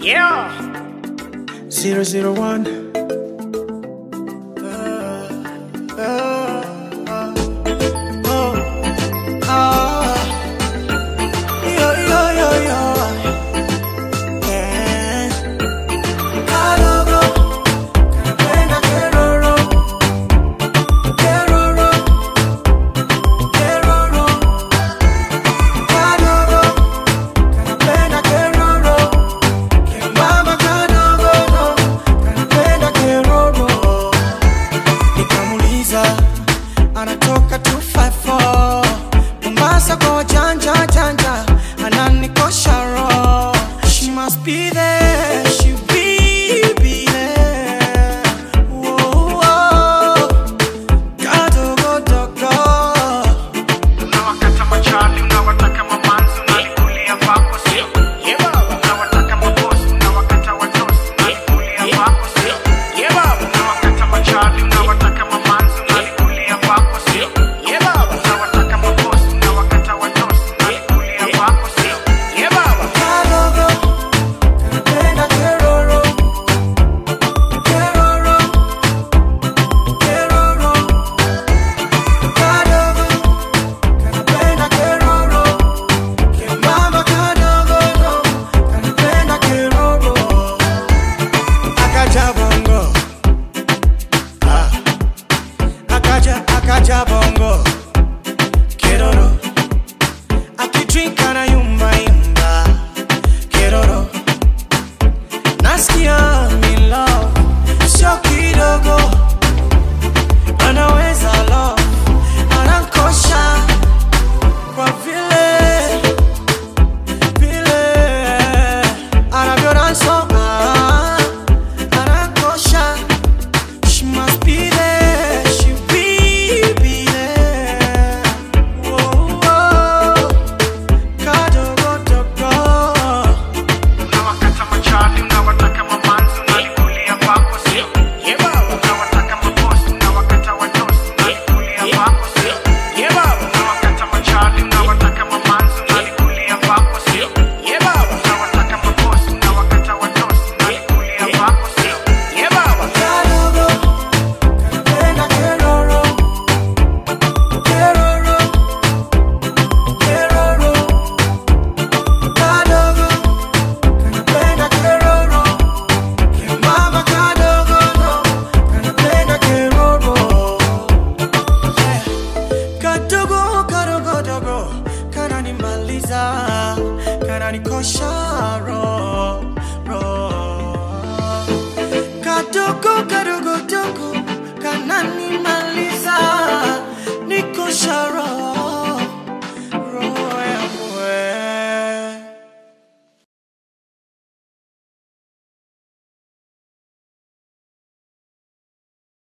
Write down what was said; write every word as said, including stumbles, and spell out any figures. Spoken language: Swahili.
Yeah. Zero zero one. Anatoka two five four Mombasa kwa janja janja ananikosha roho. She must be there, she will be there. Whoa, whoa. Kadogo dogo. Unawakata machali, unawataka mamanzi, unalikulia vako sio. Yeah baba. Unawataka mabosi, unawakata watosi, unalikulia vako sio. Yeah baba. Unawakata machali, unawataka mamanzi, unalikulia vako sio. Yeah baba. Unawataka mabosi, unawakata watosi, unalikulia vako sio. Yeah baba. Kadogo, kanapenda keroro. Keroro, keroro. Kadogo, kanapenda keroro. Kemama kadogo, kanapenda keroro. Akaja bongo. Ah. Akaja, akaja bongo. Keroro. Akidrink ana yumba yumba. Keroro. Nasikia mi love. Sio kidogo. Anaweza love. Anankosha. Kwa vile vile anavyonasoma. Anankosha. She must be there, she will be there. Whoa, whoa. Kadogo dogo. Unawakata machali, unawataka mamanzi, unalikulia vako sio. Yeah baba. Unawataka mabosi, unawakata watosi, unalikulia vako sio. Yeah baba. Unawakata machali, unawataka mamanzi, unalikulia vako sio. Yeah baba. Unawataka mabosi, unawakata watosi, unalikulia vako sio. Yeah baba. Kadogo, kanapenda keroro. Keroro, keroro. Kadogo, kanapenda keroro. Kemama kadogo, kanapenda keroro. Eh, kadogo, kadogo, dogo. Kananimaliza, kananikosha roho.